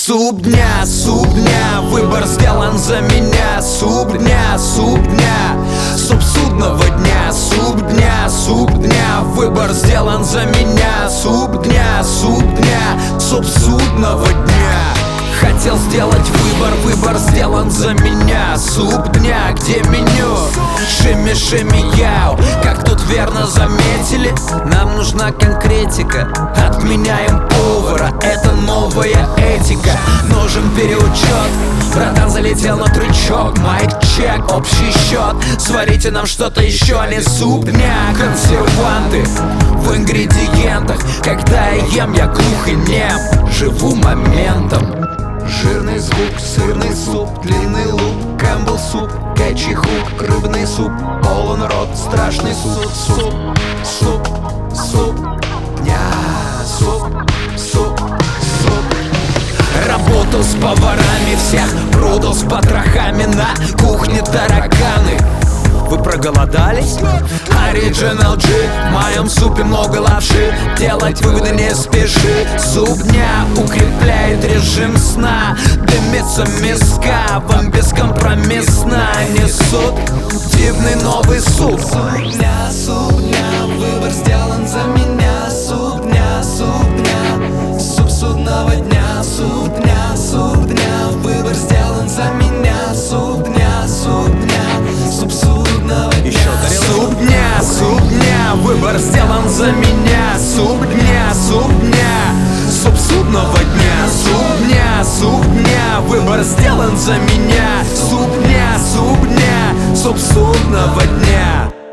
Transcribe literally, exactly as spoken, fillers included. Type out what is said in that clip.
Суп дня, суп дня, выбор сделан за меня. Суп дня, суп дня, суп судного дня. Суп дня, суп дня, выбор сделан за меня. Суп дня, суп дня, суп судного дня. Хотел сделать выбор, выбор сделан за меня. Суп дня, где меню? Шими, шими, яу. Как тут верно заметили, нам нужна конкретика. Отменяем повара, это новая этика. Нужен переучет, братан залетел на трючок. Майк чек, общий счет. Сварите нам что-то еще, а не суп дня. Консерванты в ингредиентах. Когда я ем, я глух и нем. Живу моментом. Жирный звук, сырный суп, длинный лук, кэмпбелл суп, кетчи хук, рыбный суп, полон рот, страшный суп, суп, суп, суп, дня, суп, суп, суп. Работал с поварами всех, продал с потрохами на кухне тараканы. Вы проголодались? Original G, в моем супе много лапши. Делать выводы не спеши. Суп дня укрепляет режим сна. Дымится миска, вам бескомпромиссно несут дивный новый суп. Суп дня, суп дня, выбор сделан за меня. Суп дня, суп дня, суп судного дня. Суп дня, суп дня, выбор сделан за меня. Суп дня, суп дня, суп судного дня. Суп дня, суп дня, выбор сделан за меня. Суп дня, суп дня, суп судного дня. Суп дня, суп дня, выбор сделан за меня. Суп дня, суп дня, суп судного дня.